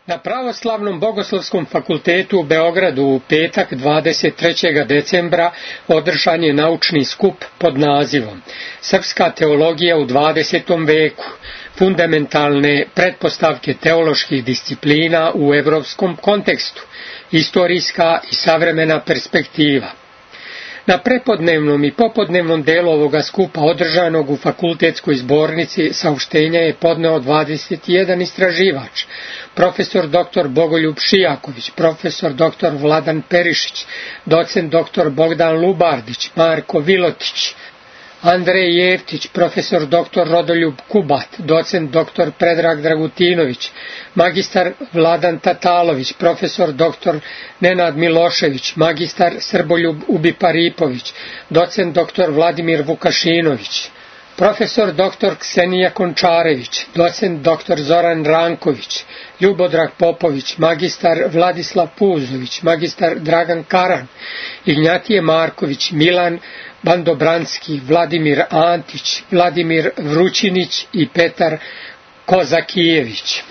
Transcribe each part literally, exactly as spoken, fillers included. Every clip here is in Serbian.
Na Pravoslavnom bogoslovskom fakultetu u Beogradu u petak dvadeset trećeg decembra održan je naučni skup pod nazivom Srpska teologija u dvadesetom veku, fundamentalne pretpostavke teoloških disciplina u evropskom kontekstu, istorijska i savremena perspektiva. Na prepodnevnom i popodnevnom delu ovoga skupa održanog u fakultetskoj zbornici saopštenja je podneo dvadeset jedan istraživač, profesor doktor Bogoljub Šijaković, profesor doktor Vladan Perišić, docent doktor Bogdan Lubardić, Marko Vilotić, Andrej Jeftić, profesor doktor Rodoljub Kubat, docent doktor Predrag Dragutinović, magistar Vladan Tatalović, profesor doktor Nenad Milošević, magistar Srboljub Ubiparipović, docent doktor Vladimir Vukašinović, profesor doktor Ksenija Končarević, docent doktor Zoran Ranković, Ljubodrag Popović, magistar Vladislav Puzović, magistar Dragan Karan, Ignjatije Marković, Milan Bandobranski, Vladimir Antić, Vladimir Vrućinić i Petar Kozakijević.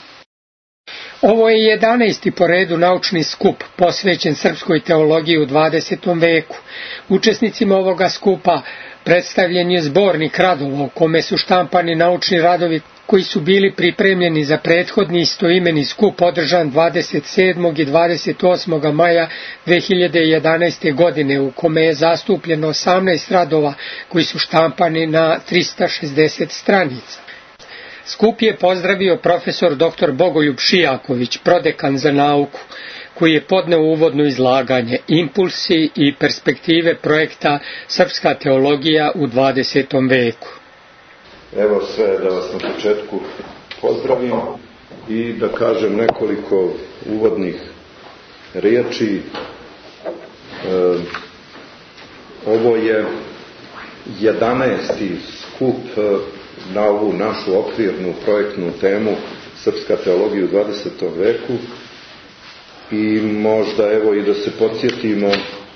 Ovo je jedanaesti po redu naučni skup posvećen srpskoj teologiji u dvadesetom veku. Učesnicima ovoga skupa predstavljen je zbornik radova u kome su štampani naučni radovi koji su bili pripremljeni za prethodni istoimeni skup održan dvadeset sedmog i dvadeset osmog maja dve hiljade jedanaeste. godine u kome je zastupljeno osamnaest radova koji su štampani na trista šezdeset stranica. Skup je pozdravio profesor doktor Bogoljub Šijaković, prodekan za nauku, koji je podneo uvodno izlaganje Impulsi i perspektive projekta Srpska teologija u dvadesetom veku. Evo sve da vas na početku pozdravim i da kažem nekoliko uvodnih riječi. E, ovo je jedanaesti skup na ovu našu okvirnu projektnu temu Srpska teologija u dvadesetom veku i možda evo i da se podsjetimo,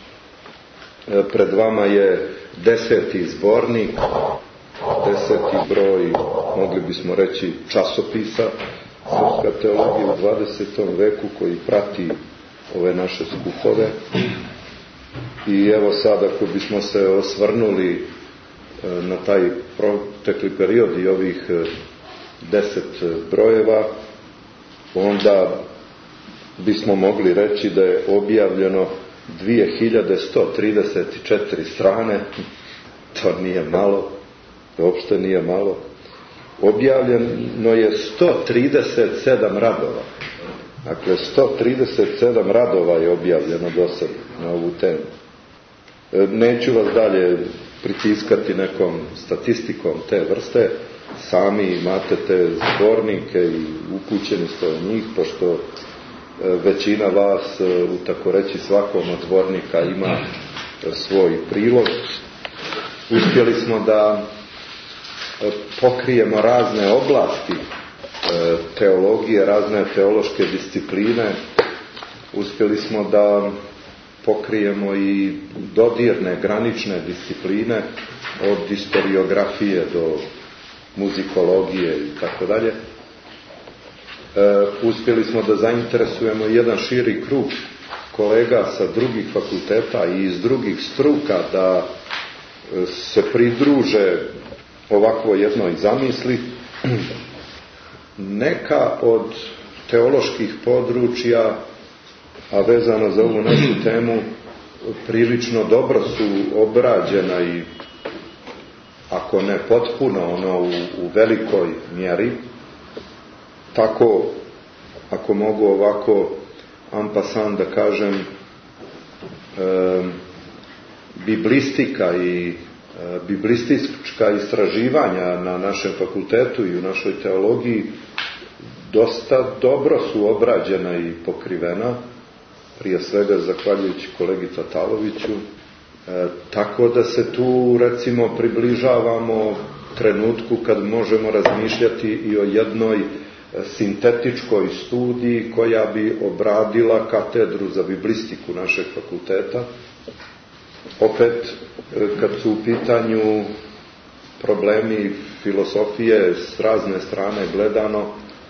pred vama je deseti zbornik, deseti broj, mogli bismo reći, časopisa Srpska teologija u dvadesetom veku koji prati ove naše skupove. I evo sad ako bismo se osvrnuli na taj protekli period i ovih deset brojeva, onda bismo mogli reći da je objavljeno dve hiljade sto trideset četiri strane. To nije malo, to uopšte nije malo. Objavljeno je sto trideset sedam radova. Dakle, sto trideset sedam radova je objavljeno do sada na ovu temu. Neću vas dalje pritiskati nekom statistikom te vrste, sami imate te zbornike i upućeni ste u njih, pošto većina vas u tako reći svakom od zbornika ima svoj prilog. Uspjeli smo da pokrijemo razne oblasti teologije, razne teološke discipline. Uspjeli smo da pokrijemo i dodirne, granične discipline od historiografije do muzikologije i tako dalje. Uspjeli smo da zainteresujemo jedan širi krug kolega sa drugih fakulteta i iz drugih struka da se pridruže ovakvo jednoj zamisli. Neka od teoloških područja, a vezano za ovu našu temu, prilično dobro su obrađena i, ako ne potpuno, ono u, u velikoj mjeri. Tako, ako mogu ovako en passant da kažem, e, biblistika i e, biblistička istraživanja na našem fakultetu i u našoj teologiji dosta dobro su obrađena i pokrivena, prije svega zahvaljujući kolegi Tataloviću, e, tako da se tu recimo približavamo trenutku kad možemo razmišljati i o jednoj sintetičkoj studiji koja bi obradila katedru za biblistiku našeg fakulteta. Opet, kad su u pitanju problemi filosofije s razne strane gledano,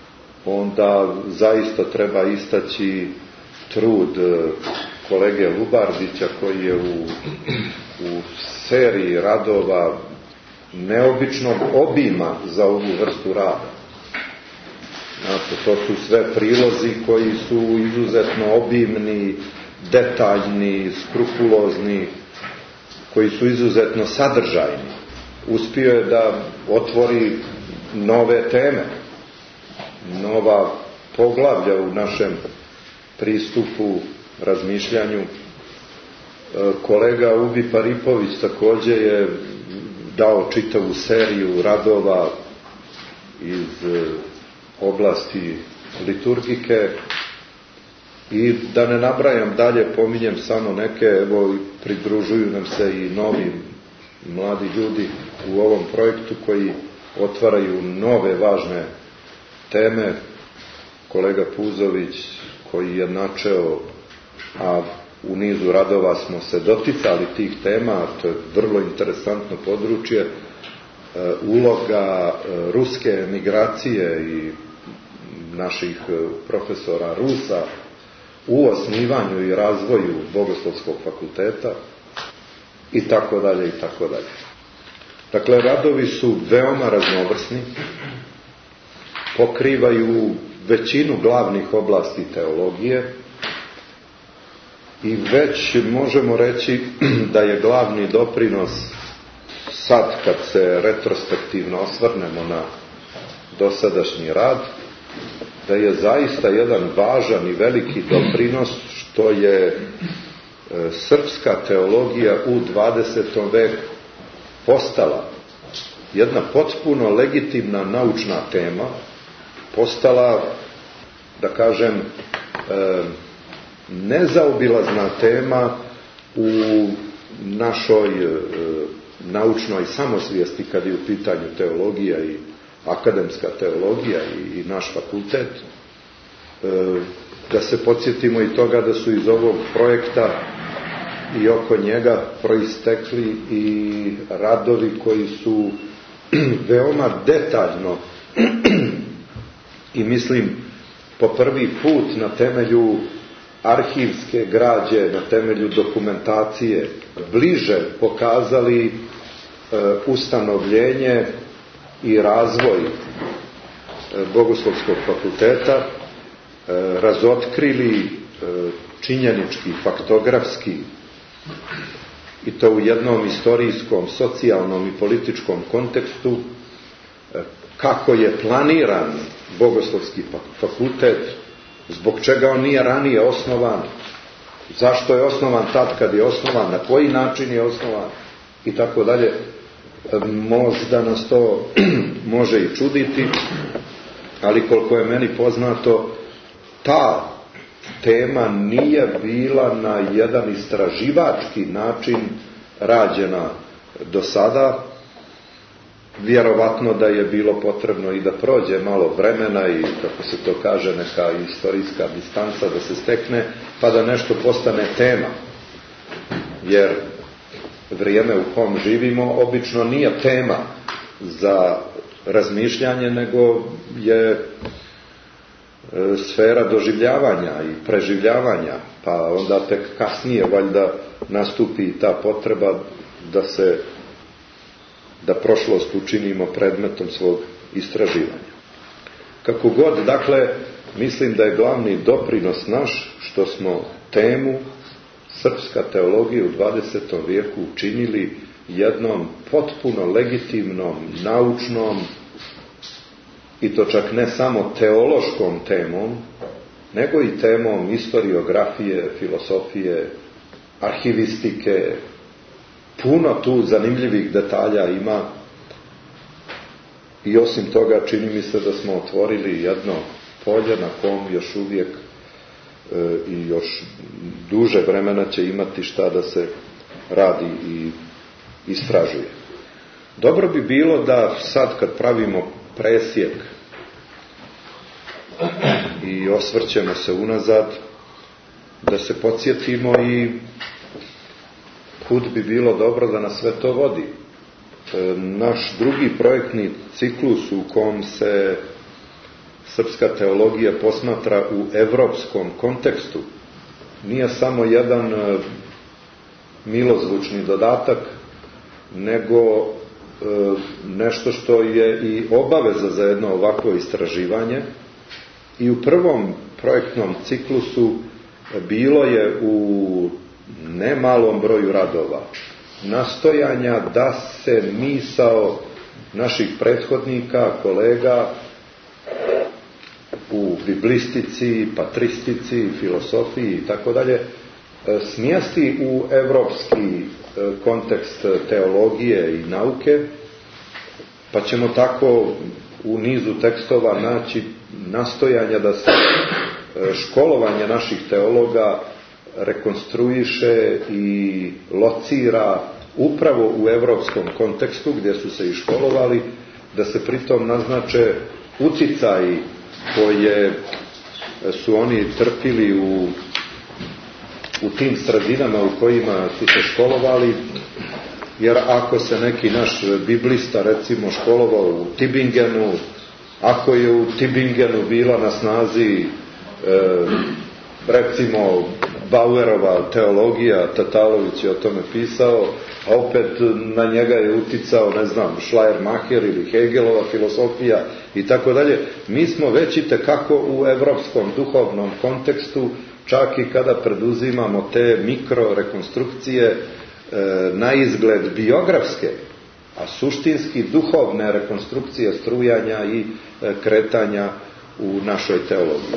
onda zaista treba istaći trud kolege Lubardića koji je u, u seriji radova neobičnog obima za ovu vrstu rada. Znate, to su sve prilozi koji su izuzetno obimni, detaljni, skrupulozni, koji su izuzetno sadržajni. Uspio je da otvori nove teme, nova poglavlja u našem pristupu, razmišljanju. Kolega Ubi Paripović također je dao čitavu seriju radova iz oblasti liturgike i da ne nabrajam dalje, pominjem samo neke, evo pridružuju nam se i novi mladi ljudi u ovom projektu koji otvaraju nove važne teme. Kolega Puzović koji je načeo, a u nizu radova smo se doticali tih tema, to je vrlo interesantno područje, uloga ruske emigracije i naših profesora Rusa u osnivanju i razvoju Bogoslovskog fakulteta i tako dalje i tako dalje. Dakle, radovi su veoma raznovrsni, pokrivaju većinu glavnih oblasti teologije i već možemo reći da je glavni doprinos, sad kad se retrospektivno osvrnemo na dosadašnji rad, da je zaista jedan važan i veliki doprinos što je srpska teologija u dvadesetom veku postala jedna potpuno legitimna naučna tema, postala, da kažem, nezaobilazna tema u našoj naučnoj samosvijesti kad je u pitanju teologija i akademska teologija i naš fakultet. Da se podsjetimo i toga da su iz ovog projekta i oko njega proistekli i radovi koji su veoma detaljno i mislim po prvi put na temelju arhivske građe, na temelju dokumentacije bliže pokazali e, ustanovljenje i razvoj e, Bogoslovskog fakulteta, e, razotkrili e, činjenički, faktografski i to u jednom istorijskom, socijalnom i političkom kontekstu e, kako je planiran Bogoslovski fakultet, zbog čega on nije ranije osnovan, zašto je osnovan tad kad je osnovan, na koji način je osnovan i tako dalje. Možda nas to može i čuditi, ali koliko je meni poznato, ta tema nije bila na jedan istraživački način rađena do sada. Vjerovatno da je bilo potrebno i da prođe malo vremena i, kako se to kaže, neka istorijska distanca da se stekne, pa da nešto postane tema. Jer vrijeme u kom živimo obično nije tema za razmišljanje, nego je sfera doživljavanja i preživljavanja, pa onda tek kasnije valjda nastupi ta potreba da se da prošlost učinimo predmetom svog istraživanja. Kako god, dakle, mislim da je glavni doprinos naš što smo temu srpska teologija u dvadesetom vijeku učinili jednom potpuno legitimnom, naučnom i to čak ne samo teološkom temom, nego i temom istoriografije, filosofije, arhivistike. Puno tu zanimljivih detalja ima i osim toga čini mi se da smo otvorili jedno polje na kom još uvijek e, i još duže vremena će imati šta da se radi i istražuje. Dobro bi bilo da sad kad pravimo presjek i osvrćemo se unazad, da se podsjetimo i kud bi bilo dobro da nas sve to vodi. Naš drugi projektni ciklus u kom se srpska teologija posmatra u evropskom kontekstu, nije samo jedan milozvučni dodatak, nego nešto što je i obaveza za jedno ovakvo istraživanje. I u prvom projektnom ciklusu bilo je u nemalom broju radova nastojanja da se misao naših prethodnika, kolega u biblistici, patristici, filosofiji i tako dalje smjesti u evropski kontekst teologije i nauke, pa ćemo tako u nizu tekstova naći nastojanja da se školovanje naših teologa rekonstruiše i locira upravo u evropskom kontekstu gdje su se i školovali, da se pritom naznače uticaji koje su oni trpili u, u tim sredinama u kojima su se školovali, jer ako se neki naš biblista recimo školovao u Tübingenu, ako je u Tübingenu bila na snazi e, recimo Bauerova teologija, Tatalović je o tome pisao, a opet na njega je uticao, ne znam, Schleiermacher ili Hegelova filosofija i tako dalje. Mi smo već i tekako u evropskom duhovnom kontekstu, čak i kada preduzimamo te mikro rekonstrukcije e, na izgled biografske, a suštinski duhovne rekonstrukcije strujanja i e, kretanja u našoj teologiji.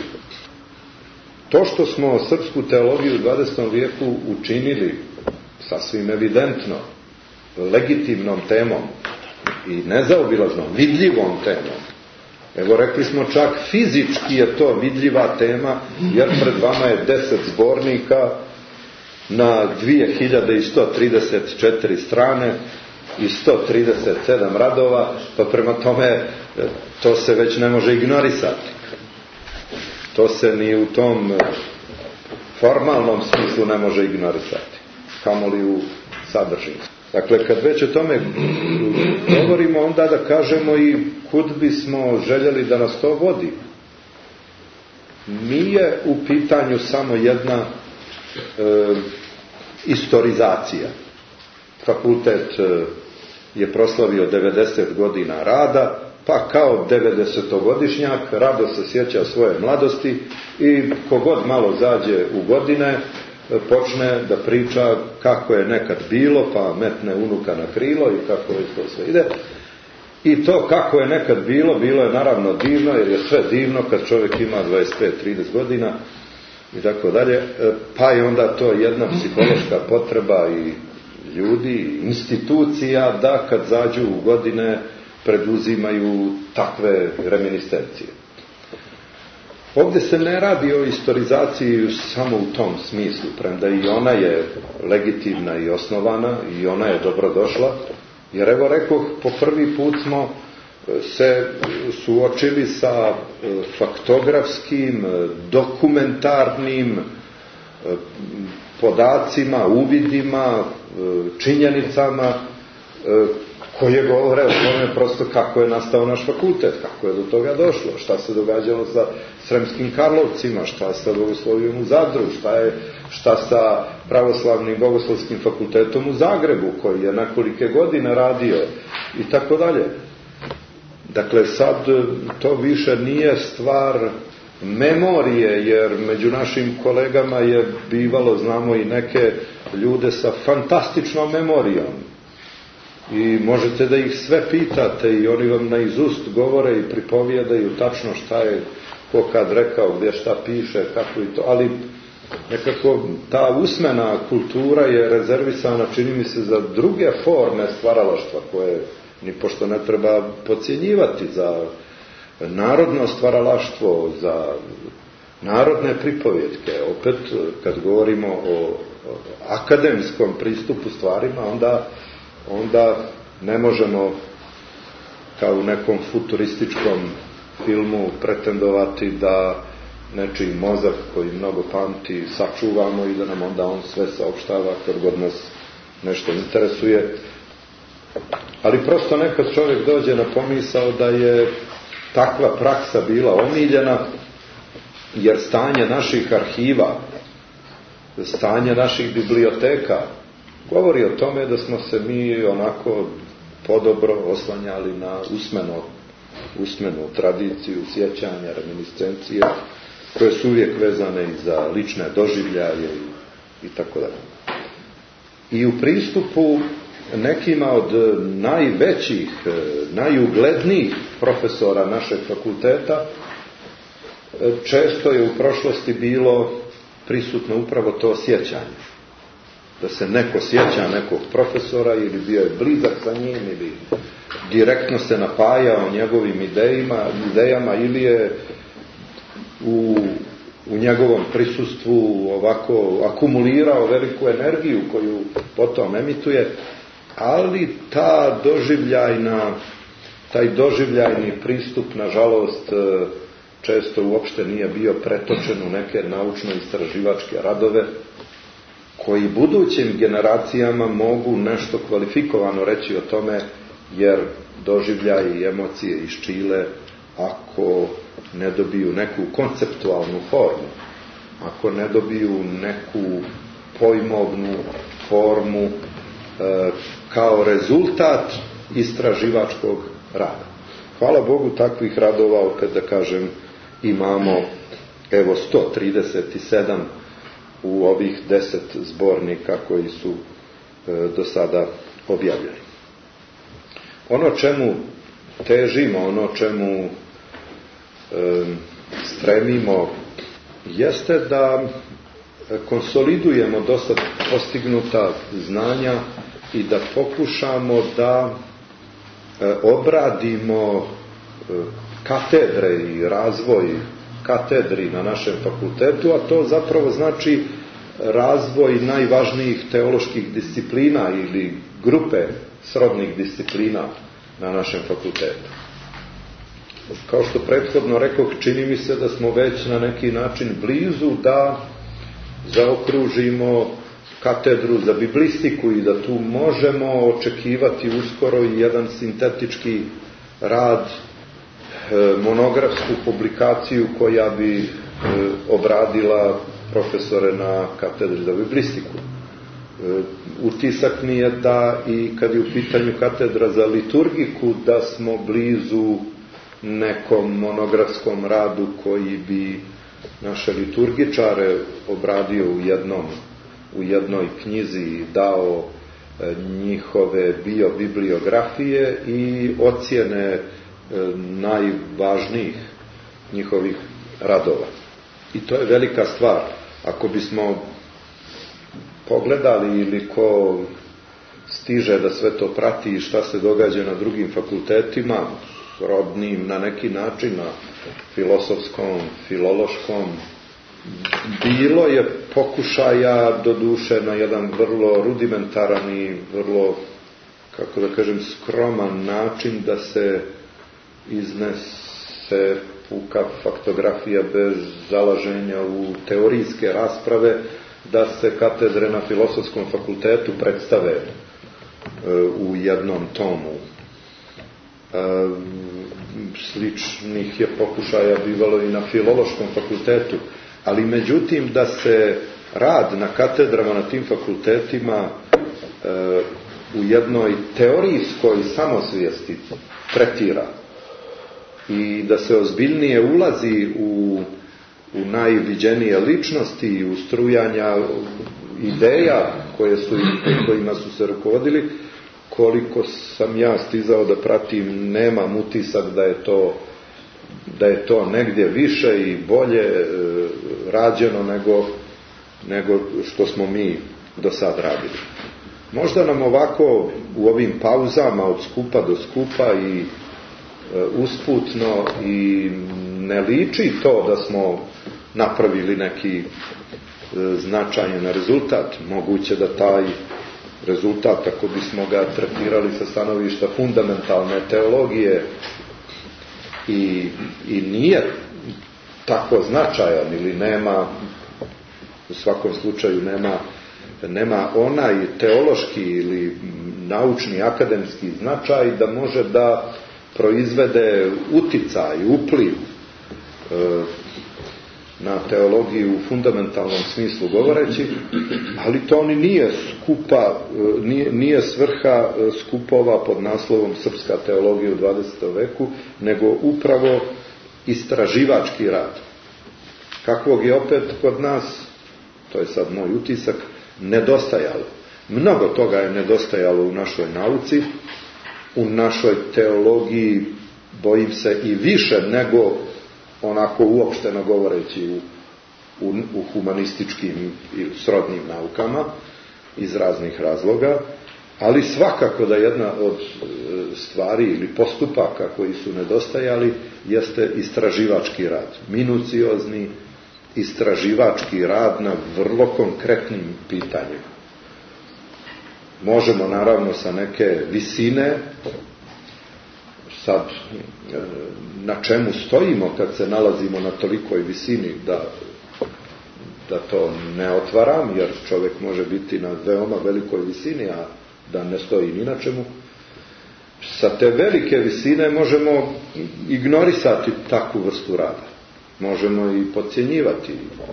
To što smo srpsku teologiju u dvadesetom vijeku učinili sasvim evidentno, legitimnom temom i nezaobilaznom, vidljivom temom, evo rekli smo čak fizički je to vidljiva tema, jer pred vama je deset zbornika na dvije hiljade sto trideset četiri strane i sto trideset sedam radova, pa prema tome to se već ne može ignorisati. To se ni u tom formalnom smislu ne može ignorisati, kamoli u sadržini. Dakle, kad već o tome govorimo, onda da kažemo i kud bismo željeli da nas to vodi. Nije u pitanju samo jedna e, istorizacija. Fakultet e, je proslavio devedeset godina rada, pa kao devedesetogodišnjak rado se sjeća svoje mladosti i kogod malo zađe u godine počne da priča kako je nekad bilo, pa metne unuka na krilo i kako je to sve ide. I to kako je nekad bilo, bilo je naravno divno, jer je sve divno kad čovjek ima dvadeset pet trideset godina i tako dalje, pa je onda to jedna psihološka potreba i ljudi, i institucija da kad zađu u godine preduzimaju takve reminiscencije. Ovdje se ne radi o istorizaciji samo u tom smislu, premda i ona je legitimna i osnovana i ona je dobrodošla, jer evo rekoh, po prvi put smo se suočili sa faktografskim, dokumentarnim podacima, uvidima, činjenicama koje govore o tome prosto kako je nastao naš fakultet, kako je do toga došlo, šta se događalo sa Sremskim Karlovcima, šta sa Bogoslovijom u Zadru, šta, je, šta sa Pravoslavnim Bogoslovskim fakultetom u Zagrebu, koji je nekolike godine radio i tako dalje. Dakle, sad to više nije stvar memorije, jer među našim kolegama je bivalo, znamo, i neke ljude sa fantastičnom memorijom. I možete da ih sve pitate i oni vam na izust govore i pripovijedaju tačno šta je ko kad rekao, gdje šta piše, kako i to, ali nekako ta usmena kultura je rezervisana, čini mi se, za druge forme stvaralaštva koje ni pošto ne treba podcjenjivati, za narodno stvaralaštvo, za narodne pripovjetke. Opet, kad govorimo o akademskom pristupu stvarima, onda onda ne možemo kao u nekom futurističkom filmu pretendovati da nečiji mozak koji mnogo pamti sačuvamo i da nam onda on sve saopštava kad god nas nešto interesuje. Ali prosto nekad čovjek dođe na pomisao da je takva praksa bila omiljena, jer stanje naših arhiva, stanje naših biblioteka govori o tome da smo se mi onako podobro oslanjali na usmeno, usmenu tradiciju, sjećanja, reminiscencije, koje su uvijek vezane i za lične doživljaje i, i tako dalje. I u pristupu nekima od najvećih, najuglednijih profesora našeg fakulteta često je u prošlosti bilo prisutno upravo to sjećanje. Da se neko sjeća nekog profesora ili bio je blizak sa njim ili direktno se napajao njegovim idejama, idejama ili je u, u njegovom prisustvu ovako akumulirao veliku energiju koju potom emituje, ali ta doživljajna, taj doživljajni pristup, nažalost, često uopšte nije bio pretočen u neke naučno-istraživačke radove koji budućim generacijama mogu nešto kvalifikovano reći o tome, jer doživljaj i emocije iščile ako ne dobiju neku konceptualnu formu, ako ne dobiju neku pojmovnu formu e, kao rezultat istraživačkog rada. Hvala Bogu, takvih radova, opet da kažem, imamo evo sto trideset sedam u ovih deset zbornika koji su e, do sada objavljeni. Ono čemu težimo, ono čemu e, stremimo, jeste da konsolidujemo dosta postignuta znanja i da pokušamo da e, obradimo e, katedre i razvoj katedri na našem fakultetu, a to zapravo znači razvoj najvažnijih teoloških disciplina ili grupe srodnih disciplina na našem fakultetu. Kao što prethodno rekoh, čini mi se da smo već na neki način blizu da zaokružimo katedru za biblistiku i da tu možemo očekivati uskoro i jedan sintetički rad, monografsku publikaciju koja bi obradila profesore na katedri za biblistiku. Utisak mi je da i kad je u pitanju katedra za liturgiku, da smo blizu nekom monografskom radu koji bi naše liturgičare obradio u jednom, u jednoj knjizi i dao njihove biobibliografije i ocjene najvažnijih njihovih radova. I to je velika stvar. Ako bismo pogledali ili ko stiže da sve to prati i šta se događa na drugim fakultetima, rodnim na neki način, na filosofskom, filološkom, bilo je pokušaja, doduše na jedan vrlo rudimentaran i vrlo, kako da kažem, skroman način da se iznese puka faktografija bez zalaženja u teorijske rasprave, da se katedre na Filosofskom fakultetu predstave e, u jednom tomu. E, sličnih je pokušaja bivalo i na Filološkom fakultetu, ali međutim da se rad na katedrama na tim fakultetima e, u jednoj teorijskoj samosvijesti tretira i da se ozbiljnije ulazi u, u najviđenije ličnosti i u strujanja ideja koje su, kojima su se rukovodili, koliko sam ja stizao da pratim, nemam utisak da je to, da je to negdje više i bolje e, rađeno nego, nego što smo mi do sad radili. Možda nam ovako u ovim pauzama od skupa do skupa i usputno i ne liči to da smo napravili neki značajan rezultat. Moguće da taj rezultat, ako bismo ga tretirali sa stanovišta fundamentalne teologije, i, i nije tako značajan ili nema, u svakom slučaju nema, nema onaj teološki ili naučni, akademski značaj da može da proizvede uticaj, upliv na teologiju u fundamentalnom smislu govoreći, ali to ni nije skupa, nije, nije svrha skupova pod naslovom Srpska teologija u dvadesetom veku, nego upravo istraživački rad. Kakvog je opet kod nas, to je sad moj utisak, nedostajalo. Mnogo toga je nedostajalo u našoj nauci, u našoj teologiji, bojim se i više nego onako uopšteno govoreći u, u, u humanističkim i srodnim naukama iz raznih razloga, ali svakako da jedna od stvari ili postupaka koji su nedostajali jeste istraživački rad, minuciozni istraživački rad na vrlo konkretnim pitanjima. Možemo naravno sa neke visine, sad na čemu stojimo kad se nalazimo na tolikoj visini da, da to ne otvaram, jer čovjek može biti na veoma velikoj visini, a da ne stoji ni na čemu. Sa te velike visine možemo ignorisati takvu vrstu rada. Možemo i podcjenjivati,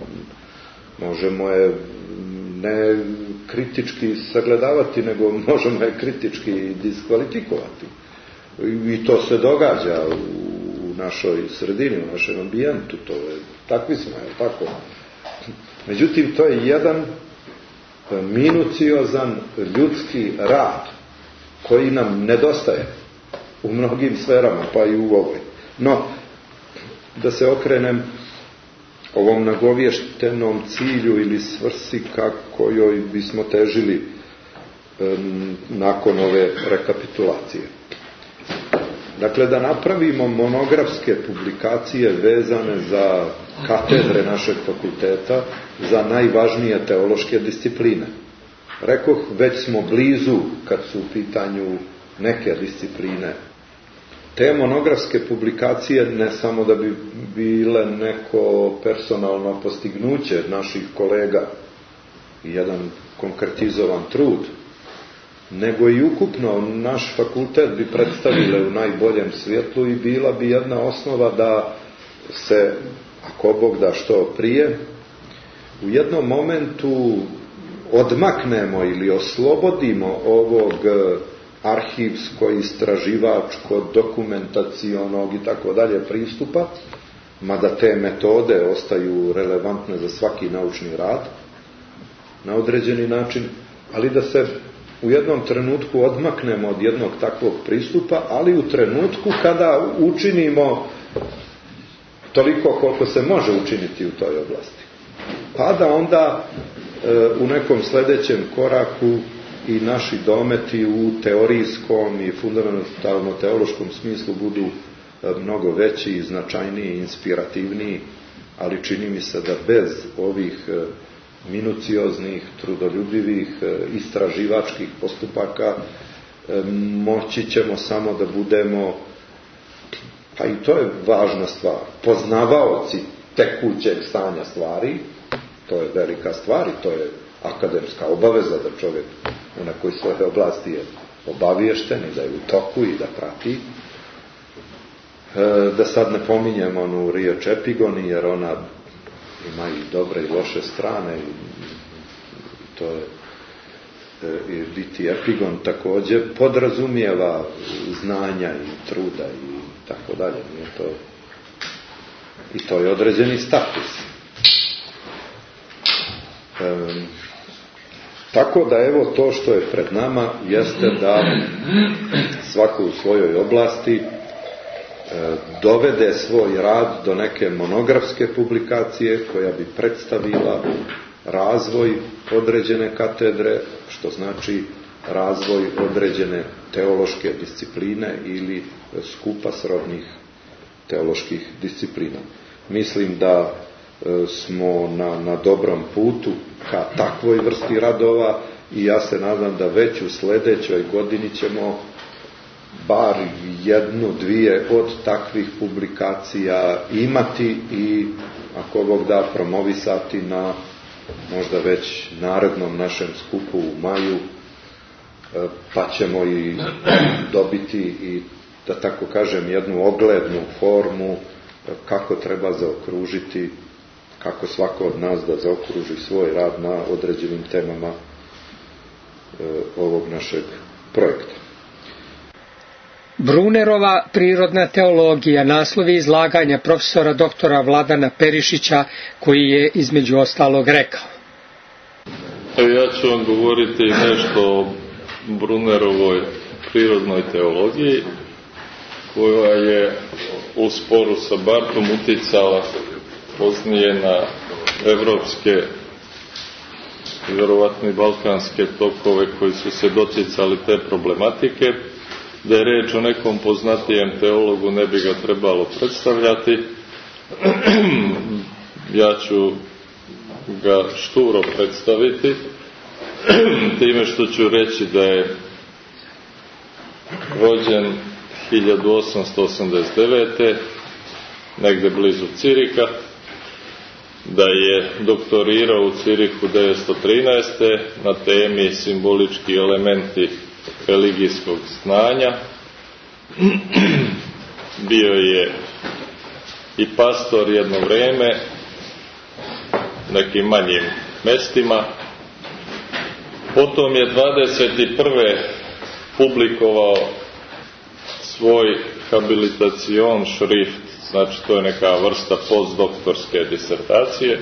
možemo je ne kritički sagledavati, nego možemo je kritički diskvalifikovati. I to se događa u našoj sredini, u našem ambijentu, to je, takvi smo, je tako. Međutim, to je jedan minuciozan ljudski rad koji nam nedostaje u mnogim sferama, pa i u ovoj. No, da se okrenem ovom nagovještenom cilju ili svrsi kako joj bismo težili um, nakon ove rekapitulacije. Dakle, da napravimo monografske publikacije vezane za katedre našeg fakulteta, za najvažnije teološke discipline. Rekoh, već smo blizu kad su u pitanju neke discipline. Te monografske publikacije ne samo da bi bile neko personalno postignuće naših kolega i jedan konkretizovan trud, nego i ukupno naš fakultet bi predstavile u najboljem svjetlu i bila bi jedna osnova da se, ako Bog da što prije, u jednom momentu odmaknemo ili oslobodimo ovog arhivsko, istraživačko, dokumentacionog i tako dalje pristupa, mada te metode ostaju relevantne za svaki naučni rad na određeni način, ali da se u jednom trenutku odmaknemo od jednog takvog pristupa, ali u trenutku kada učinimo toliko koliko se može učiniti u toj oblasti. Pa da onda e, u nekom sljedećem koraku i naši dometi u teorijskom i fundamentalno teološkom smislu budu mnogo veći i značajniji i inspirativniji, ali čini mi se da bez ovih minucioznih, trudoljubivih, istraživačkih postupaka moći ćemo samo da budemo, pa i to je važna stvar, poznavaoci tekućeg stanja stvari. To je velika stvar i to je akademska obaveza da čovjek u nekoj svoje oblasti je obaviješten i da je u toku i da prati. E, da sad ne pominjem onu riječ epigoni, jer ona ima i dobre i loše strane i to je e, i biti epigon također podrazumijeva znanja i truda i tako dalje. Nije to, i to je određeni status. E, tako da evo to što je pred nama jeste da svako u svojoj oblasti e, dovede svoj rad do neke monografske publikacije koja bi predstavila razvoj određene katedre, što znači razvoj određene teološke discipline ili skupa srodnih teoloških disciplina. Mislim da smo na, na dobrom putu ka takvoj vrsti radova i ja se nadam da već u sljedećoj godini ćemo bar jednu, dvije od takvih publikacija imati i ako Bog da promovisati na možda već narednom našem skupu u maju, pa ćemo i dobiti i da tako kažem, jednu oglednu formu kako treba zaokružiti, kako svako od nas da zaokruži svoj rad na određenim temama ovog našeg projekta. Brunerova prirodna teologija, naslovi izlaganja profesora doktora Vladana Perišića, koji je između ostalog rekao. Evo, ja ću vam govoriti nešto o Brunerovoj prirodnoj teologiji, koja je u sporu sa Barthom uticala poznije na evropske i vjerovatno i balkanske tokove koji su se doticali te problematike. Da je reč o nekom poznatijem teologu, ne bi ga trebalo predstavljati. Ja ću ga šturo predstaviti time što ću reći da je rođen hiljadu osamsto osamdeset devete. negde blizu Ciriha, da je doktorirao u Cirihu devetsto trinaeste. na temi simbolički elementi religijskog znanja. Bio je i pastor jedno vreme nekim manjim mestima. Potom je dvadeset prve publikovao svoj habilitacion šrift, znači to je neka vrsta postdoktorske disertacije,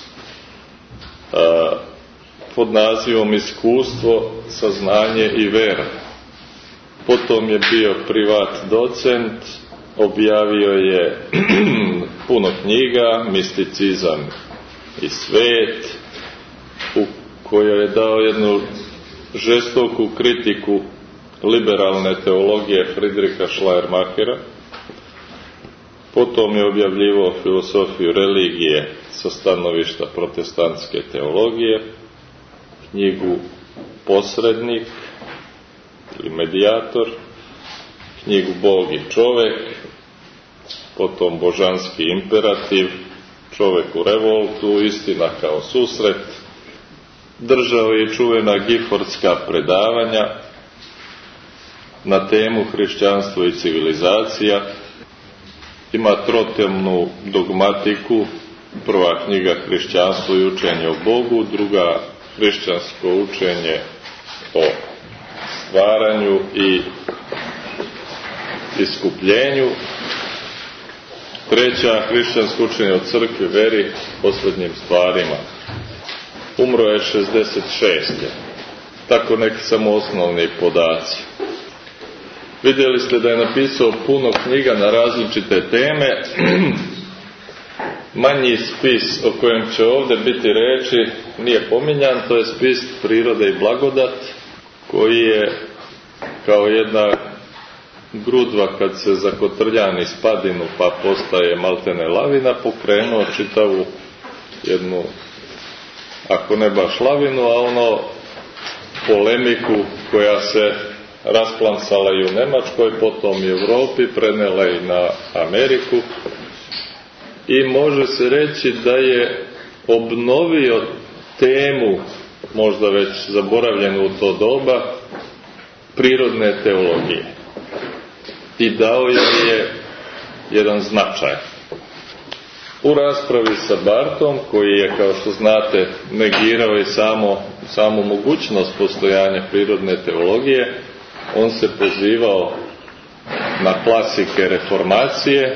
pod nazivom Iskustvo, saznanje i vera. Potom je bio privat docent, objavio je puno knjiga, Misticizam i svet, u kojoj je dao jednu žestoku kritiku liberalne teologije Friedricha Schleiermachera. Potom je objavljivao filosofiju religije sa stanovišta protestantske teologije, knjigu Posrednik ili Medijator, knjigu Bog i čovek, potom Božanski imperativ, Čovek u revoltu, Istina kao susret. Držao je čuvena Gifordska predavanja na temu Hrišćanstvo i civilizacija. Ima trotemnu dogmatiku, prva knjiga Hrišćanstvo i učenje o Bogu, druga Hrišćansko učenje o stvaranju i iskupljenju, treća Hrišćansko učenje o crkvi, veri, posljednjim stvarima. Umro je šezdeset šeste. Tako neki samo osnovni podaci. Vidjeli ste da je napisao puno knjiga na različite teme. Manji spis o kojem će ovdje biti reči nije pominjan, to je spis Prirode i blagodat, koji je kao jedna grudva kad se zakotrljani spadinu pa postaje maltene lavina, pokrenuo čitavu jednu, ako ne baš lavinu, a ono polemiku koja se rasplansala i u Nemačkoj, potom i u Europi, prenela i na Ameriku, i može se reći da je obnovio temu, možda već zaboravljenu u to doba, prirodne teologije i dao je jedan značaj. U raspravi sa Barthom, koji je, kao što znate, negirao i samo, samu mogućnost postojanja prirodne teologije, on se pozivao na klasike reformacije,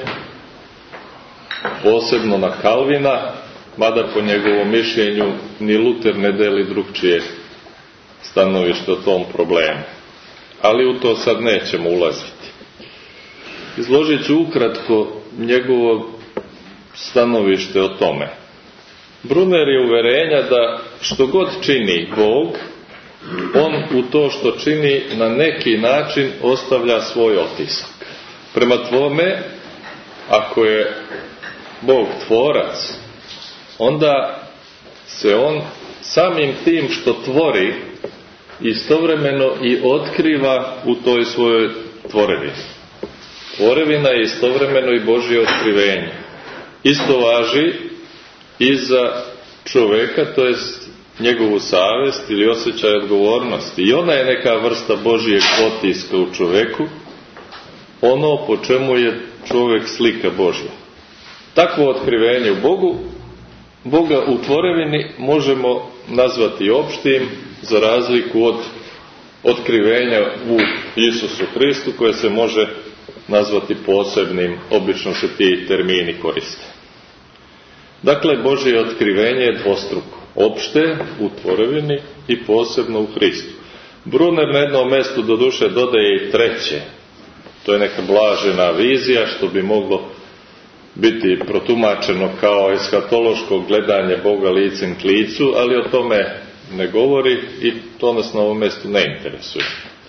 posebno na Kalvina, mada po njegovom mišljenju ni Luter ne deli drugčije stanovište o tom problemu. Ali u to sad nećemo ulaziti. Izložit ću ukratko njegovo stanovište o tome. Brunner je uverenja da što god čini Bog, on u to što čini na neki način ostavlja svoj otisak. Prema tome, ako je Bog tvorac, onda se on samim tim što tvori istovremeno i otkriva u toj svojoj tvorevini. Tvorevina je istovremeno i Božje otkrivenje. Isto važi i za čoveka, to jest njegovu savjest ili osjećaj odgovornosti. I ona je neka vrsta Božjeg otiska u čoveku. ono po čemu je čovjek slika Božja. Takvo otkrivenje u Bogu, Boga u tvorevini možemo nazvati opštim, za razliku od otkrivenja u Isusu Hristu, koje se može nazvati posebnim, obično se ti termini koriste. Dakle, Božje otkrivenje je dvostruko. Opšte u tvorevini i posebno u Hristu. Brunner na jednom mjestu doduše dodaje i treće. To je neka blažena vizija, što bi moglo biti protumačeno kao eskatološko gledanje Boga licem k licu, ali o tome ne govori i to nas na ovom mjestu ne interesuje.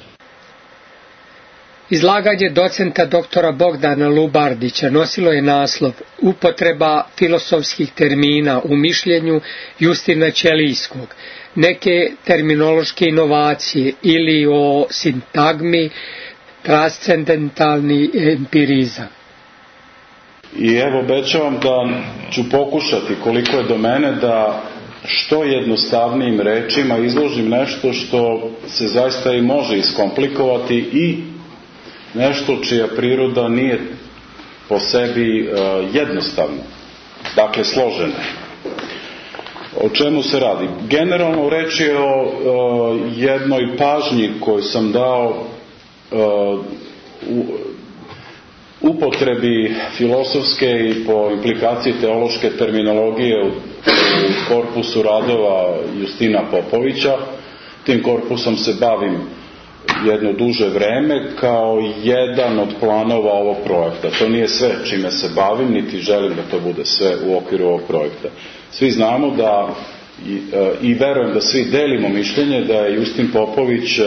Izlaganje docenta doktora Bogdana Lubardića nosilo je naslov Upotreba filosofskih termina u mišljenju Justina Ćelijskog, neke terminološke inovacije ili o sintagmi transcendentalni empirizam. I evo obećavam da ću pokušati koliko je do mene da što jednostavnijim rečima izložim nešto što se zaista i može iskomplikovati i nešto čija priroda nije po sebi uh, jednostavna, dakle složena. O čemu se radi? Generalno reč je o uh, jednoj pažnji koju sam dao uh, u upotrebi filosofske i po implikaciji teološke terminologije u, u korpusu radova Justina Popovića. Tim korpusom se bavim jedno duže vreme kao jedan od planova ovog projekta. To nije sve čime se bavim, niti želim da to bude sve u okviru ovog projekta. Svi znamo da i, i verujem da svi delimo mišljenje da je Justin Popović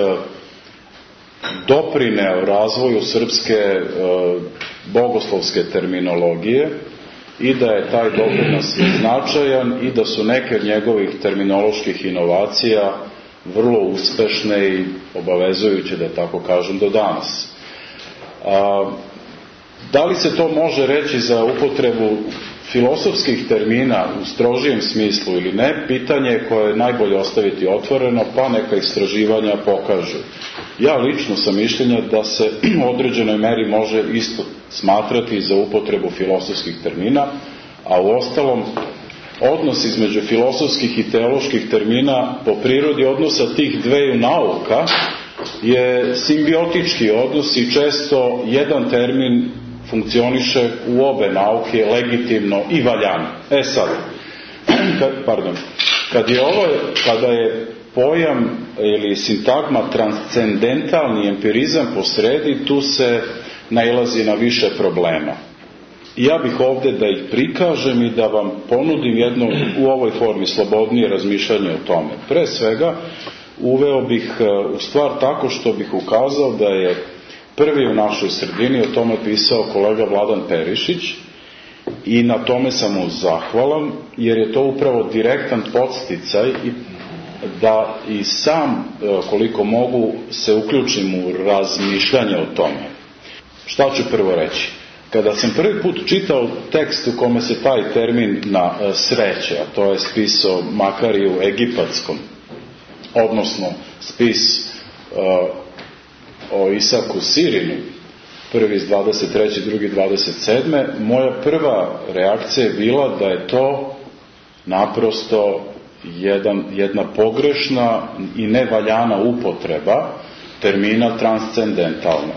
doprineo razvoju srpske bogoslovske terminologije i da je taj doprinos značajan i da su neke od njegovih terminoloških inovacija vrlo uspešne i obavezujuće, da tako kažem, do danas. A, da li se to može reći za upotrebu filosofskih termina u strožijem smislu ili ne, pitanje koje je najbolje ostaviti otvoreno, pa neka istraživanja pokažu. Ja lično sam mišljenja da se u određenoj meri može isto smatrati za upotrebu filosofskih termina, a u ostalom odnos između filosofskih i teoloških termina po prirodi odnosa tih dveju nauka je simbiotički odnos i često jedan termin funkcioniše u obe nauke legitimno i valjano. E sad, kad, pardon, kad je ovo, kada je pojam ili sintagma transcendentalni empirizam posredi, tu se nailazi na više problema. Ja bih ovdje da ih prikažem i da vam ponudim jedno u ovoj formi slobodnije razmišljanje o tome. Pre svega, uveo bih u stvar tako što bih ukazao da je prvi u našoj sredini o tome pisao kolega Vladan Perišić i na tome sam mu zahvalan, jer je to upravo direktan podsticaj i da i sam, koliko mogu, se uključim u razmišljanje o tome. Šta ću prvo reći? Kada sam prvi put čitao tekst u kome se taj termin na sreće, a to je spis o Makariju egipatskom, odnosno spis uh, o Isaku Sirinu, prvi iz dvadeset treće, drugi dvadeset sedme, moja prva reakcija je bila da je to naprosto jedan, jedna pogrešna i nevaljana upotreba termina transcendentalno.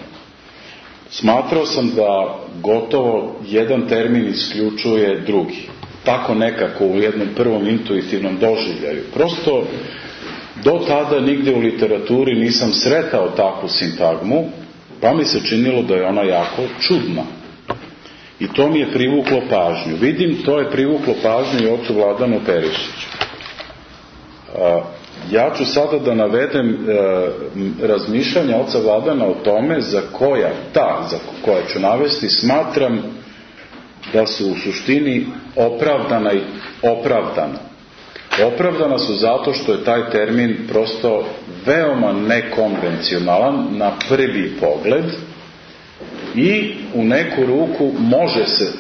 Smatrao sam da gotovo jedan termin isključuje drugi. Tako nekako u jednom prvom intuitivnom doživljaju. Prosto do tada nigdje u literaturi nisam sretao takvu sintagmu, pa mi se činilo da je ona jako čudna. I to mi je privuklo pažnju. Vidim, to je privuklo pažnju i ocu Vladanu Perišiću. Ja ću sada da navedem e, razmišljanja oca Vladana o tome za koja ta, za koja ću navesti, smatram da su u suštini opravdana i opravdana. Opravdana su zato što je taj termin prosto veoma nekonvencionalan na prvi pogled i u neku ruku može se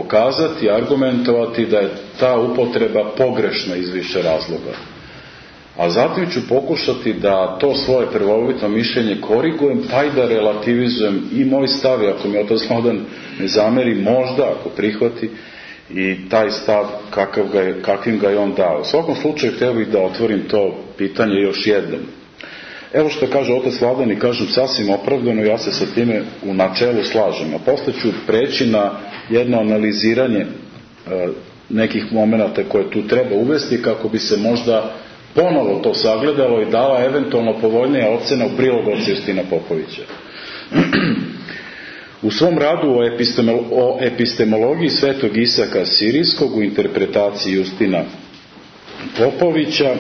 pokazati, argumentovati da je ta upotreba pogrešna iz više razloga. a zatim ću pokušati da to svoje prvobitno mišljenje korigujem, pa i da relativizujem i moj stav, i ako mi otac Slobodan ne zameri, možda, ako prihvati, i taj stav kakav ga je, kakvim ga je on dao. U svakom slučaju htio bih da otvorim to pitanje još jednom. Evo što kaže otac Vladan i kažem sasvim opravdano, ja se sa time u načelu slažem, a posle ću preći na jedno analiziranje e, nekih momenata koje tu treba uvesti kako bi se možda ponovo to sagledalo i dala eventualno povoljnija ocena u prilog oca Justina Popovića. U svom radu o, epistemolo- o epistemologiji Svetog Isaka Sirijskog u interpretaciji Justina Popovića,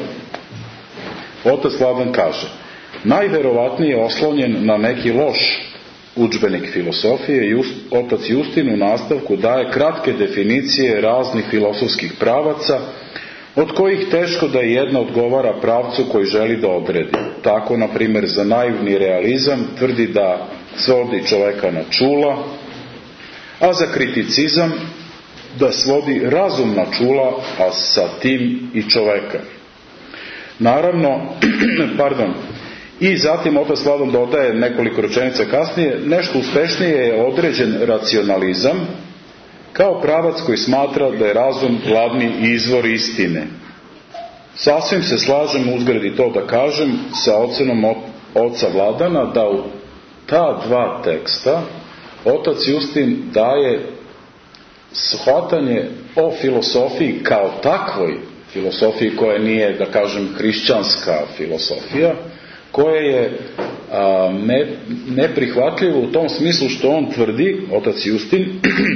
otac Vladan kaže: najverovatnije je oslonjen na neki loš udžbenik filosofije i otac Justin u nastavku daje kratke definicije raznih filosofskih pravaca, od kojih teško da jedna odgovara pravcu koji želi da odredi. Tako, na primjer, za naivni realizam tvrdi da svodi čoveka na čula, a za kriticizam da svodi razum na čula, a sa tim i čoveka. Naravno, pardon, i zatim otac Vladan dodaje nekoliko rečenica kasnije, nešto uspešnije je određen racionalizam kao pravac koji smatra da je razum glavni izvor istine. Sasvim se slažem, uzgradi to da kažem, sa ocenom oca Vladana da u ta dva teksta otac Justin daje shvatanje o filosofiji kao takvoj, filosofiji koja nije, da kažem, hrišćanska filosofija, koja je a, ne, neprihvatljivo u tom smislu što on tvrdi, otac Justin,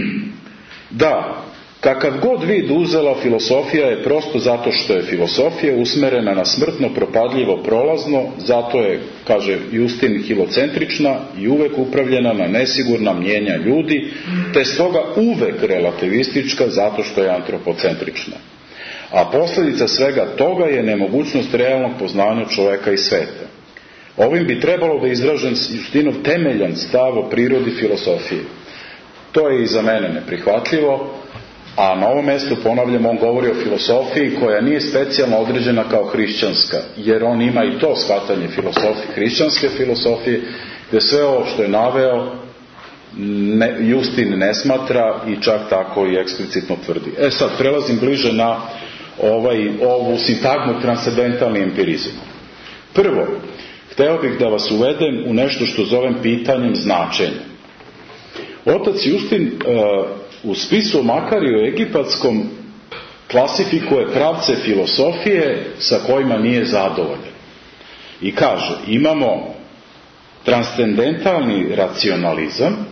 da kakav god vid uzela filosofija je prosto zato što je filosofija usmerena na smrtno, propadljivo, prolazno, zato je, kaže Justin, hilocentrična i uvek upravljena na nesigurna mnjenja ljudi, te stoga uvek relativistička zato što je antropocentrična. A posljedica svega toga je nemogućnost realnog poznanja čoveka i sveta. Ovim bi trebalo da izražen Justinov temeljan stav o prirodi filosofije. To je i za mene neprihvatljivo, a na ovom mjestu, ponavljam, on govori o filosofiji koja nije specijalno određena kao hrišćanska, jer on ima i to shvatanje filosofije, hrišćanske filosofije, gdje sve ovo što je naveo ne, Justin ne smatra i čak tako i eksplicitno tvrdi. E sad, prelazim bliže na ovaj, ovu sintagmu transcendentalni empirizam. Prvo, hteo bih da vas uvedem u nešto što zovem pitanjem značenja. Otac Justin uh, u spisu o Makariju egipatskom klasifikuje pravce filosofije sa kojima nije zadovoljan. I kaže, imamo transcendentalni racionalizam,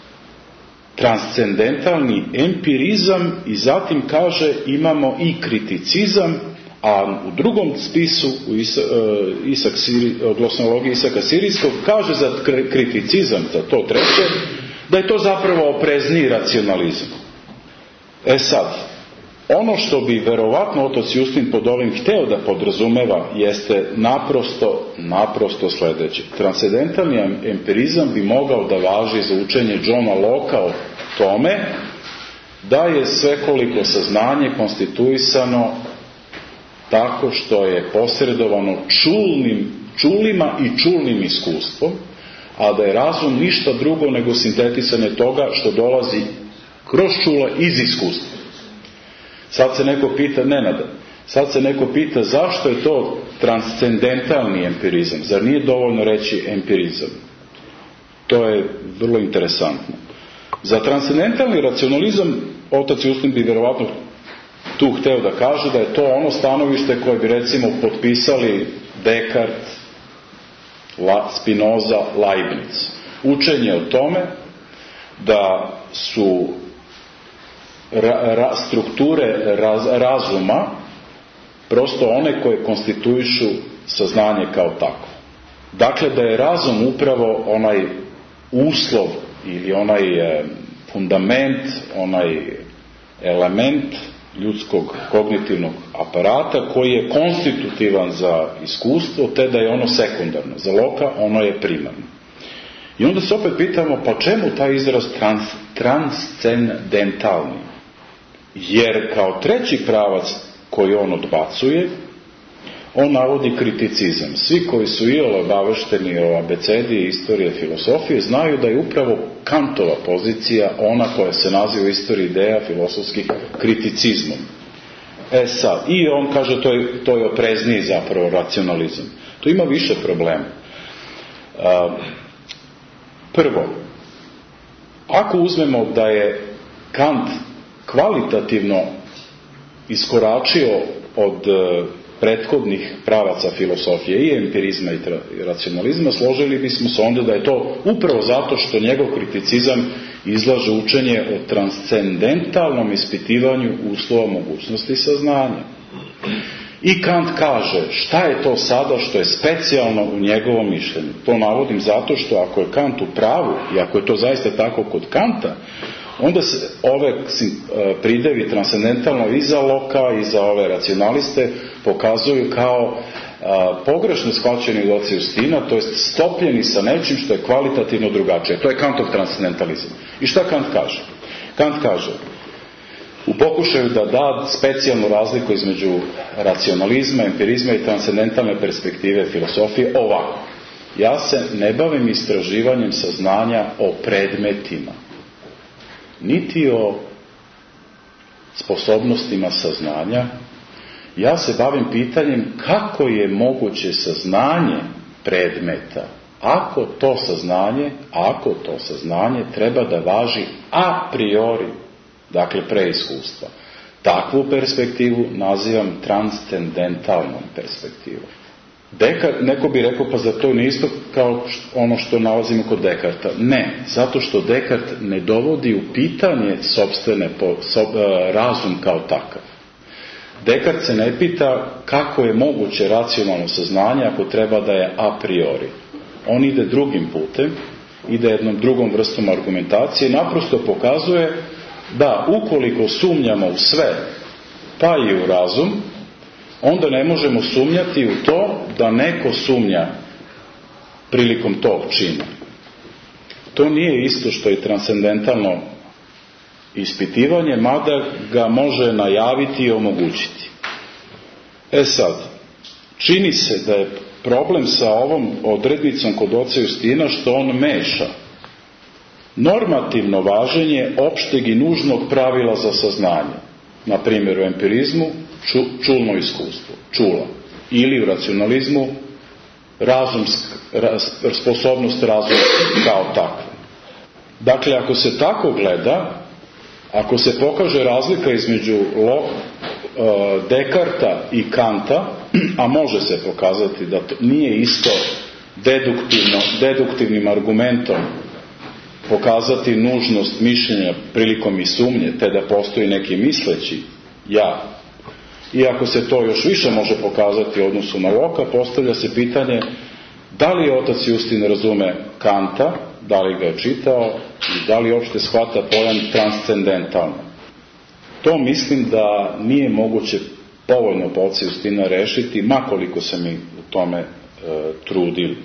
transcendentalni empirizam i zatim kaže imamo i kriticizam, a u drugom spisu u Isa, uh, Isak, glosnologiji Isaka Sirijskog kaže za kriticizam, za to treće, da je to zapravo oprezniji racionalizam. E sad, ono što bi verovatno otac Justin pod ovim hteo da podrazumeva jeste naprosto, naprosto sljedeće. Transcendentalni empirizam bi mogao da važi za učenje Johna Locke o tome da je svekoliko saznanje konstituisano tako što je posredovano čulnim, čulima i čulnim iskustvom, a da je razum ništa drugo nego sintetisanje toga što dolazi kroz čula iz iskustva. Sad se neko pita, Nenada, sad se neko pita zašto je to transcendentalni empirizam, zar nije dovoljno reći empirizam? To je vrlo interesantno. Za transcendentalni racionalizam otac Justin bi vjerovatno tu hteo da kaže da je to ono stanovište koje bi recimo potpisali Descartes, Spinoza, Leibniz. Učenje o tome da su ra, ra, strukture raz, razuma prosto one koje konstituišu saznanje kao tako. Dakle, da je razum upravo onaj uslov ili onaj e, fundament, onaj element ljudskog kognitivnog aparata koji je konstitutivan za iskustvo, te da je ono sekundarno. Za Locke ono je primarno. I onda se opet pitamo, pa čemu taj izraz trans, transcendentalni? Jer kao treći pravac koji on odbacuje, on navodi kriticizam. Svi koji su iole obavešteni o abecedi i istorije filosofije znaju da je upravo Kantova pozicija ona koja se naziva u istoriji ideja filosofskih kriticizmom. E sad, i on kaže to je, to je oprezniji zapravo racionalizam. To ima više problema. A, prvo, ako uzmemo da je Kant kvalitativno iskoračio od prethodnih pravaca filosofije i empirizma i racionalizma, složili bismo se onda da je to upravo zato što njegov kriticizam izlaže učenje o transcendentalnom ispitivanju uslova mogućnosti saznanja. I Kant kaže šta je to sada što je specijalno u njegovom mišljenju. To navodim zato što ako je Kant u pravu i ako je to zaista tako kod Kanta, onda se ove pridevi transcendentalno i za Loka i za ove racionaliste pokazuju kao a, pogrešno shvaćeni od oca Justina, to jest stopljeni sa nečim što je kvalitativno drugačije. To je Kantov transcendentalizam. I šta Kant kaže? Kant kaže u pokušaju da da specijalnu razliku između racionalizma, empirizma i transcendentalne perspektive filosofije ovako. Ja se ne bavim istraživanjem saznanja o predmetima, niti o sposobnostima saznanja. Ja se bavim pitanjem kako je moguće saznanje predmeta, ako to saznanje, ako to saznanje treba da važi a priori, dakle pre iskustva. Takvu perspektivu nazivam transcendentalnom perspektivom. Dekart, neko bi rekao, pa za to nije isto kao ono što nalazimo kod Dekarta. Ne, zato što Dekart ne dovodi u pitanje sopstvene po, so, razum kao takav. Dekart se ne pita kako je moguće racionalno saznanje ako treba da je a priori. On ide drugim putem, ide jednom drugom vrstom argumentacije i naprosto pokazuje da ukoliko sumnjamo u sve, pa i u razum, onda ne možemo sumnjati u to da neko sumnja prilikom tog čina. To nije isto što je transcendentalno ispitivanje, mada ga može najaviti i omogućiti. E sad, čini se da je problem sa ovom odrednicom kod oca Justina što on meša normativno važenje opšteg i nužnog pravila za saznanje. Na primjer, u empirizmu ču, čulno iskustvo, čula. Ili u racionalizmu razumsk, raz, sposobnost razuma kao takva. Dakle, ako se tako gleda, ako se pokaže razlika između Lo, Dekarta i Kanta, a može se pokazati da to nije isto deduktivno, deduktivnim argumentom pokazati nužnost mišljenja prilikom i sumnje, te da postoji neki misleći ja. Iako se to još više može pokazati u odnosu na Loka, postavlja se pitanje da li otac Justin razume Kanta, da li ga je čitao i da li uopšte shvata pojam transcendentalno. To mislim da nije moguće povoljno po oca Justina rešiti, makoliko se mi u tome e, trudili.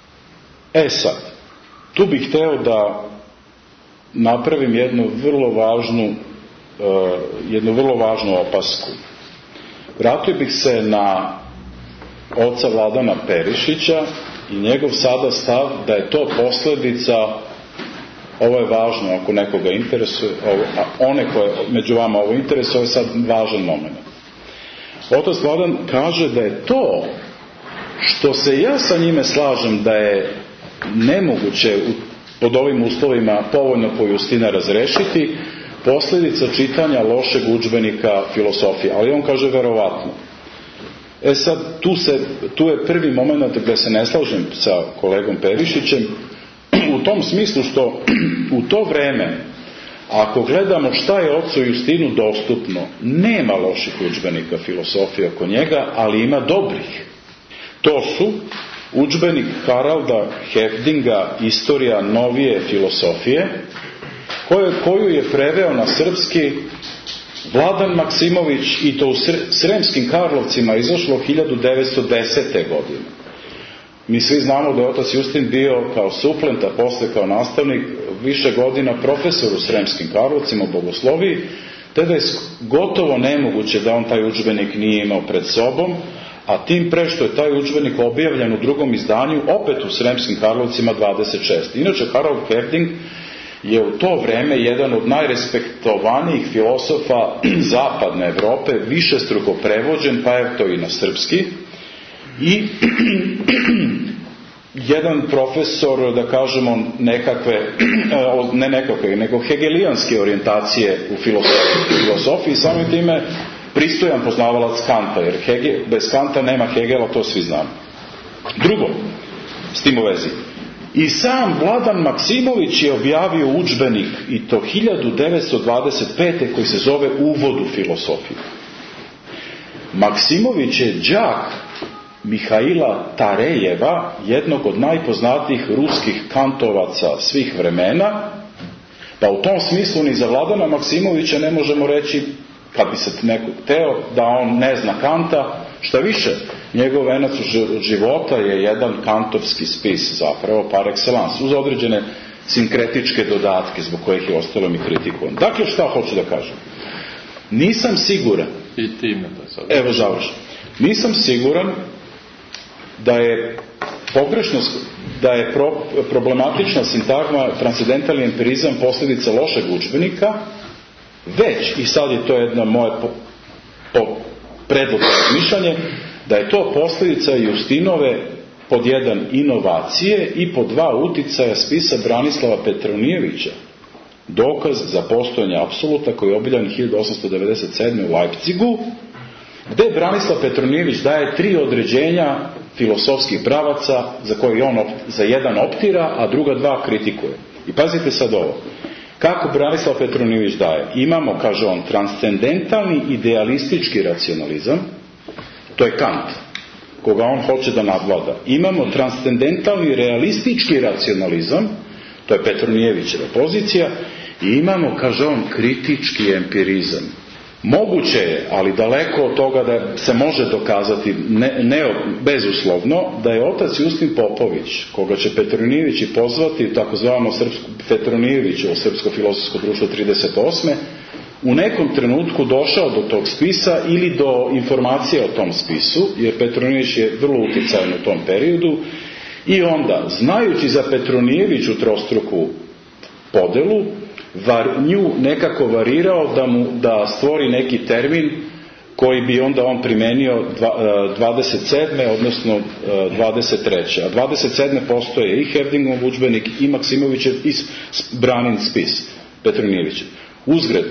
E sad, tu bih hteo da napravim jednu vrlo važnu uh, jednu vrlo važnu opasku. Vratio bih se na oca Vladana Perišića i njegov sada stav da je to posljedica, ovo je važno ako nekoga interesuje, ovo, a one koje među vama ovo interesuje, ovo je sad važan moment. Otac Vladan kaže da je to što se ja sa njime slažem da je nemoguće u, pod ovim uslovima povoljno po Justina razrešiti, posljedica čitanja lošeg udžbenika filosofije. Ali on kaže verovatno. E sad, tu, se, tu je prvi moment gdje se ne slažem sa kolegom Perišićem, u tom smislu što u to vreme, ako gledamo šta je ocu Justinu dostupno, nema loših udžbenika filosofije oko njega, ali ima dobrih. To su udžbenik Haralda Hefdinga Istorija novije filosofije, koju, koju je preveo na srpski Vladan Maksimović, i to u Sremskim Karlovcima izašlo hiljadu devetsto desete. godine. Mi svi znamo da je otac Justin bio kao suplent, a posle kao nastavnik više godina profesor u Sremskim Karlovcima u bogosloviji, te da je gotovo nemoguće da on taj udžbenik nije imao pred sobom, a tim pre što je taj udžbenik objavljen u drugom izdanju, opet u Sremskim Karlovcima dvadeset šest. Inače, Harold Herding je u to vreme jedan od najrespektovanijih filosofa zapadne Evrope, višestruko prevođen, pa je to i na srpski. I jedan profesor, da kažemo, nekakve, ne nekakve, nego hegelijanske orijentacije u filosofiji, filosofiji samim time pristojan poznavalac Kanta, jer Hegel, bez Kanta nema Hegela, to svi znamo. Drugo, s tim u vezi, i sam Vladan Maksimović je objavio udžbenik, i to hiljadu devetsto dvadeset pete. koji se zove Uvod u filosofiju. Maksimović je đak Mihaila Tarejeva, jednog od najpoznatijih ruskih kantovaca svih vremena, pa u tom smislu ni za Vladana Maksimovića ne možemo reći, kad bi se neko hteo, da on ne zna Kanta. Šta više, njegov venac života je jedan kantovski spis, zapravo par excellence, uz određene sinkretičke dodatke zbog kojih je ostalo mi kritikovan. Dakle, šta hoću da kažem? Nisam siguran, i time da sad... evo završam, nisam siguran da je pogrešno, da je pro, problematična sintagma transcendentalni empirizam posljedica lošeg udžbenika, već, i sad je to jedno moje po, po predlog razmišljanje, da je to posljedica Justinove pod jedan inovacije i pod dva uticaja spisa Branislava Petronijevića, dokaz za postojanje apsoluta, koji je objavljen hiljadu osamsto devedeset sedme. u Leipzigu, gde Branislav Petronijević daje tri određenja filosofskih pravaca za koje on za jedan optira, a druga dva kritikuje. I pazite sad ovo. Kako Branislav Petronijević daje? Imamo, kaže on, transcendentalni idealistički racionalizam, to je Kant, koga on hoće da nadvlada. Imamo transcendentalni realistički racionalizam, to je Petronijevićeva pozicija, i imamo, kaže on, kritički empirizam. Moguće je, ali daleko od toga da se može dokazati ne, ne bezuslovno, da je otac Justin Popović, koga će Petronijević i pozvati, takozvano Petronijevićevo Srpsko filozofsko društvo trideset osme. u nekom trenutku došao do tog spisa ili do informacije o tom spisu, jer Petronijević je vrlo uticajan u tom periodu, i onda, znajući za Petronijeviću trostruku podelu, var, nju nekako varirao da mu da stvori neki termin koji bi onda on primenio dvadeset sedme odnosno dvadeset treće. A dvadeset sedme postoje i Herdingov udžbenik i Maksimovićev i Branin spis Petronijevića. Uzgred,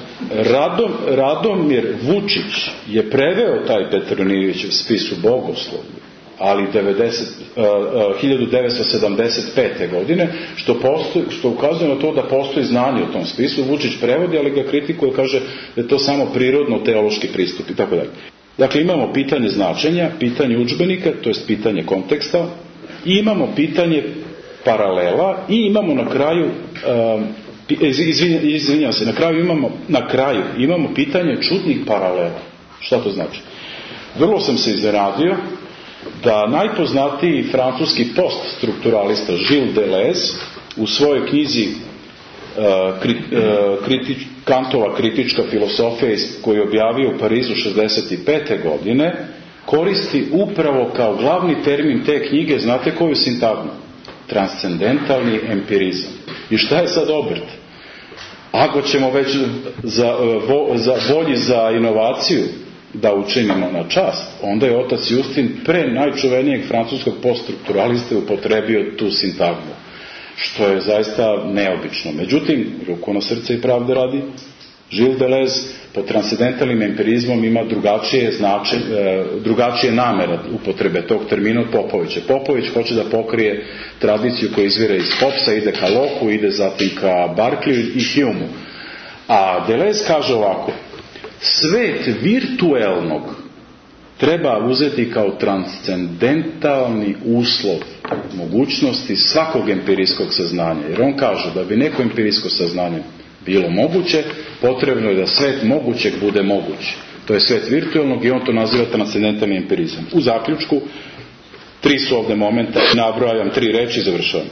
Radom, Radomir Vučić je preveo taj Petronijevićev spis u Bogoslovlju, ali devedeset, uh, hiljadu devetsto sedamdeset pete. godine, što, postoji, što ukazuje na to da postoji znanje o tom spisu. Vučić prevodi, ali ga kritikuje, kaže da je to samo prirodno teološki pristup i tako dalje. Dakle, imamo pitanje značenja, pitanje udžbenika, to jest pitanje konteksta, i imamo pitanje paralela, i imamo na kraju uh, izvinjam, izvinjam se, na kraju imamo na kraju imamo pitanje čudnih paralela. Šta to znači? Vrlo sam se iznenadio da najpoznatiji francuski poststrukturalista Gilles Deleuze u svojoj knjizi uh, kri, uh, kritič, Kantova kritička filosofija koju je objavio u Parizu šezdeset pete. godine koristi upravo kao glavni termin te knjige, znate koju sintagmu? Transcendentalni empirizam. I šta je sad obrt? Ako ćemo već za, vo, za volji za inovaciju da učinimo na čast, onda je otac Justin pre najčuvenijeg francuskog poststrukturaliste upotrebio tu sintagmu, što je zaista neobično. Međutim, ruku na srce i pravde radi, Gilles Deleuze pod transcendentalnim empirizmom ima drugačije znače, drugačije namere upotrebe tog termina od Popovića. Popović hoće da pokrije tradiciju koja izvira iz Hobbesa, ide ka Locku, ide zatim ka Berkeley i Humeu. A Deleuze kaže ovako: svet virtuelnog treba uzeti kao transcendentalni uslov mogućnosti svakog empirijskog saznanja. Jer on kaže da bi neko empirijsko saznanje bilo moguće, potrebno je da svet mogućeg bude moguće. To je svet virtualnog i on to naziva transcendentalni empirizam. U zaključku, tri su ovdje momenta, nabrojam tri reči i završavam.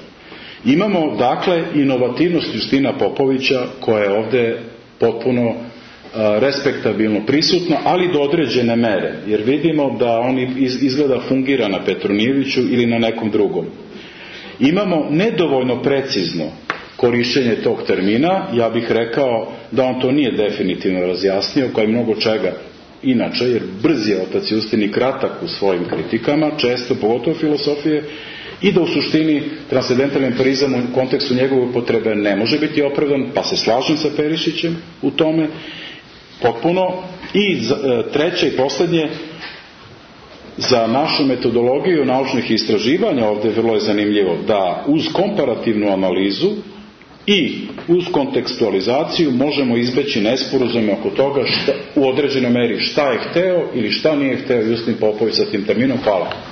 Imamo, dakle, inovativnost Justina Popovića koja je ovdje potpuno uh, respektabilno prisutna, ali do određene mere, jer vidimo da on izgleda fungira na Petronijeviću ili na nekom drugom. Imamo nedovoljno precizno korišćenje tog termina, ja bih rekao da on to nije definitivno razjasnio, kao i mnogo čega inače, jer brz je otac Justin i kratak u svojim kritikama, često, pogotovo filosofije, i da u suštini transcendentalni empirizam u kontekstu njegove upotrebe ne može biti opravdan, pa se slažem sa Perišićem u tome potpuno. I treće i posljednje, za našu metodologiju naučnih istraživanja ovdje vrlo je zanimljivo da uz komparativnu analizu i uz kontekstualizaciju možemo izbeći nesporazume oko toga šta, u određenoj meri šta je hteo ili šta nije hteo Justin Popović sa tim terminom. Hvala.